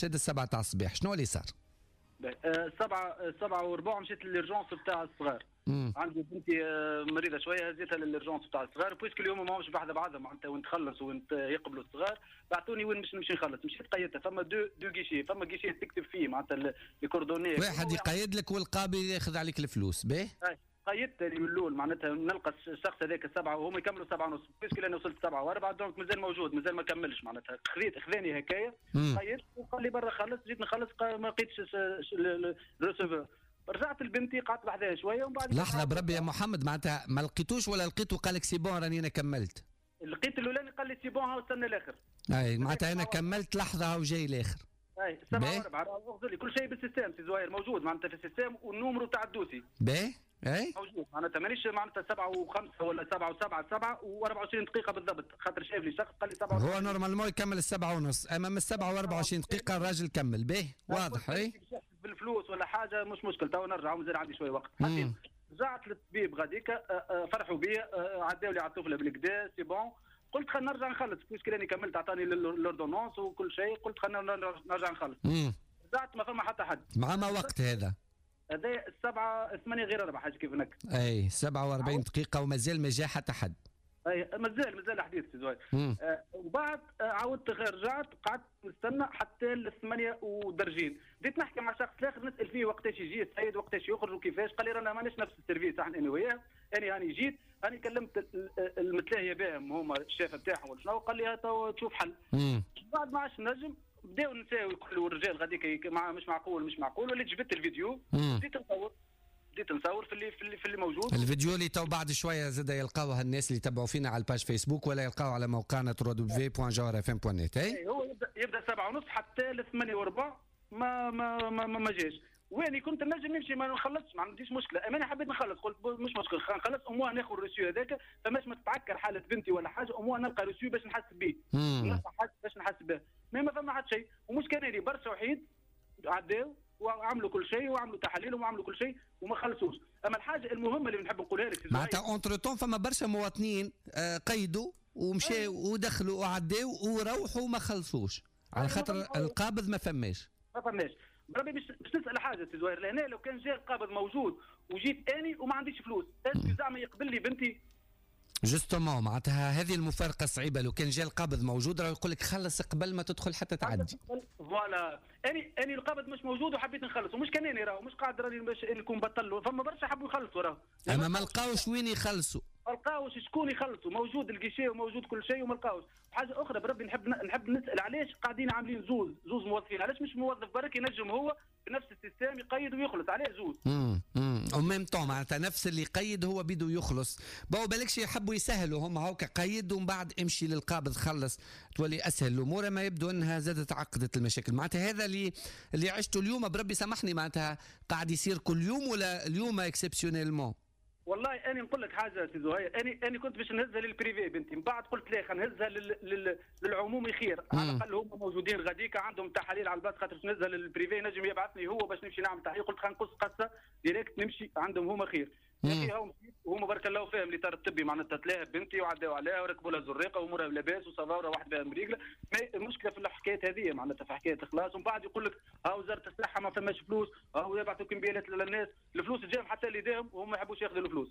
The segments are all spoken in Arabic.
حشاد 7 تاع الصباح، شنو اللي صار؟ 7:15 مشيت للرجونس بتاع الصغار. عندي بنتي مريضه شويه، هزيتها للرجونس بتاع الصغار، بويسك اليوم ماهمش بعد بعضها معناتها وين تخلص وين يقبلوا الصغار، بعثوني وين باش نمشي نخلص. مشيت قيدتها، فما دو جيشي، فما جيشي تكتب فيه معناتها الكوردوني، واحد يقيد لك والقاضي ياخذ عليك الفلوس. باهي قيدت من الاول معناتها نلقى الشخص هذاك 7 وهم يكملوا 7:30، بيسك انا وصلت 7:04 دونك مازال موجود، مازال ما كملش معناتها. خذاني هكايا قيدت وقال لي برا خلص، جيت نخلص ما لقيتش الريسيفور. رجعت لبنتي قعدت بحذاها شويه ومن بعد لحظه بربي يا محمد، معناتها ما لقيتوش ولا لقيته قال لك سي بون راني انا كملت؟ لقيت الاولاني قال لي سي بون ها استنى الاخر. اي معناتها انا كملت لحظه وجاي الاخر. اي 7:04 اخذ لي كل شيء بالسيستم سي زهير موجود معناتها في السيستم، والنومرو تاع الدوسي باهي اي موجود معناتها مانيش معناتها 7:05 ولا 7:07 7:24 دقيقه بالضبط، خاطر شاف لي شخص قال لي 7. هو نورمالمون يكمل 7:30، اما من 7:24 دقيقه الراجل كمل. باهي واضح. اي بالفلوس ولا حاجه مش مشكل، تو نرجع ومازال عندي شويه وقت. رجعت للطبيب غاديك، فرحوا بي، عداو لي على الطفله بالكدا سي بون. قلت خلينا نرجع نخلص بويسك راني كملت، عطاني لوردونونس وكل شيء، قلت خلينا نرجع نخلص. رجعت ما فما حتى حد. مع ما وقت هذا 8 غير 4 حاجه كيف هناك. اي 47 دقيقه ومازال ما جاء حتى حد. اي مازال حديث سي زهير. وبعد عاودت رجعت قعدت نستنى حتى ل 8 ودرجين، بديت نحكي مع شخص اخر نسال فيه وقتاش يجي السيد، وقتاش يخرج وكيفاش. قال لي رانا ماناش نفس السيرفيس احنا انا وياه. هاني جيت هاني كلمت المتلاهيه بهم هما الشافه بتاعهم ولا شنو، قال لي هات تشوف حل. بعد ما عادش نجم بداو نساوي كل الرجال غاديك مش معقول وليت جبت الفيديو بديت نصور في اللي موجود. الفيديو اللي تو بعد شويه زاد يلقاوها الناس اللي يتبعوا فينا على الباج فيسبوك ولا يلقاو على موقعنا www.jawharfm.net. اي هو يبدا 7:30 حتى ل 8:04 ما جاش. واني كنت نجم نمشي ما نخلصش، ما عنديش مشكله، انا حبيت نخلص، قلت مش مشكل نخلص اموا ناخذ الريسيو هذاك، فماش متعكر حاله بنتي ولا حاجه، اموا نلقى ريسيو باش نحس به، باش نحس به، ما فما حد شيء. ومش كان لي برشا وحيد عداو وعملوا كل شيء وعملوا تحاليل وعملوا كل شيء وما خلصوش. اما الحاجه المهمه اللي نحب نقولها لك معناتها اونتر طون فما برشا مواطنين قيدوا ومشاو ودخلوا وعداو وروحوا وما خلصوش على خاطر القابض ما فماش. بربي باش نسال حاجه سي زهير، لهنا لو كان جا القابض موجود وجيت اني وما عنديش فلوس، اسكو زعما يقبل لي بنتي؟ جوستومون معناتها هذه المفارقه صعيبه. لو كان جا القابض موجود راه يقول لك خلص قبل ما تدخل حتى تعدي. فوالا اني القابض مش موجود وحبيت نخلص، ومش كان اني راهو مش قادر راني باش نكون بطل، فما برشا حبوا يخلصوا راهو، اما ما لقاوش وين يخلصوا، ما لقاوش شكون يخلصوا، موجود الكيشي وموجود كل شيء وما لقاوش. حاجه اخرى بربي نحب نسال علاش قاعدين عاملين زوز موظفين، علاش مش موظف برك ينجم هو في نفس السيستم يقيد ويخلص، عليه زوز او ميم طون معناتها نفس اللي يقيد هو بيدو يخلص. باو بالكش يحبوا يسهلوا هم هاكا قيد ومن بعد امشي للقابض خلص، تولي اسهل الامور، ما يبدو انها زادت تعقدت المشاكل. معناتها هذا اللي عشته اليوم بربي سامحني، معناتها قاعد يصير كل يوم ولا اليوم اكسبسيونيلمون؟ والله اني نقول لك حاجه سي زهير، اني كنت باش نهزها للبريفي بنتي، من بعد قلت لا خلينا نهزها للعمومي خير، على الاقل هم موجودين غاديك عندهم تحاليل على الباس، خاطر باش نهزها للبريفي نجم يبعثني هو باش نمشي نعمل تحليل، قلت خلينا نقص قصه ديريكت نمشي عندهم هما خير. هما بارك الله فيهم اللي ترى الطبي معناتها تلاها بنتي وعداو عليها وركبوا لها زريقه وامورها لاباس وصافا واحد بها مريقله. المشكله في الحكايات هذه معناتها في حكايه اخلاص، ومن بعد يقول لك ها وزاره الصحه ما فماش فلوس، ها يبعثوا كمبيالات للناس، الفلوس تجيهم حتى ليديهم وهم ما يحبوش ياخذوا الفلوس.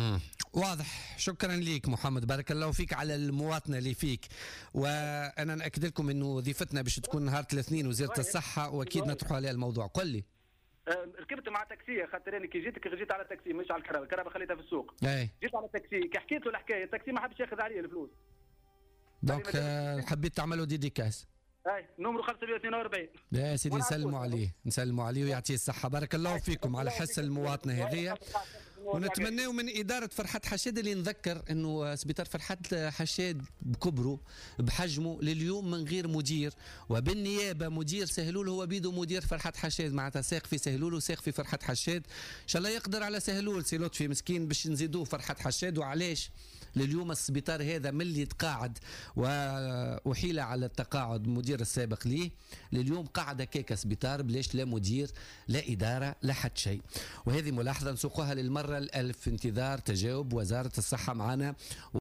واضح. شكرا ليك محمد، بارك الله فيك على المواطنه اللي فيك، وانا ناكد لكم انه وظيفتنا باش تكون نهار الاثنين وزاره الصحه واكيد نطرحوا عليها الموضوع. قل لي. ركبت مع تاكسي، خاطر انا كي جيت على تاكسي مش على الكرابه خليتها في السوق. جيت على تاكسي كي حكيت له الحكايه التاكسي ما حبش ياخذ علي الفلوس، دونك حبيت تعملوا ديديكاس. نمرو 542. يا سيدي نسلموا عليه ويعطيه الصحة. بارك الله فيكم على حس المواطنة هذه، ونتمناو من إدارة فرحات حشاد اللي نذكر أنه سبيطار فرحات حشاد بكبره بحجمه لليوم من غير مدير، وبالنيابة مدير سهلول هو بيدو مدير فرحات حشاد، معناتها ساق في سهلول وساق في فرحات حشاد. إن شاء الله يقدر على سهلول سي لطفي مسكين باش نزيدوه فرحات حشاد. وعلاش لليوم السبيطار هذا من اللي تقاعد وحيل على التقاعد مدير السابق ليه، لليوم قاعد هكاك سبيطار بلاش لا مدير لا إدارة لا حد شيء. وهذه ملاحظة نسوقها للمرة الألف في انتظار تجاوب وزارة الصحة معنا.